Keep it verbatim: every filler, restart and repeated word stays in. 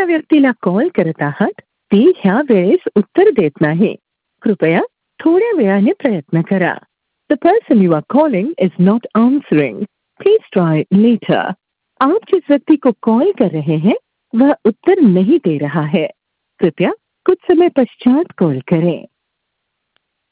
ज्या व्यक्तीला कॉल करत आहात ती ह्या वेळेस उत्तर देत नाही. कृपया थोड्या वेळाने प्रयत्न करा. The person you are calling is not answering. Please try later. आप जिस व्यक्ति को कॉल कर रहे हैं वह उत्तर नहीं दे रहा है. कृपया कुछ समय पश्चात कॉल करें.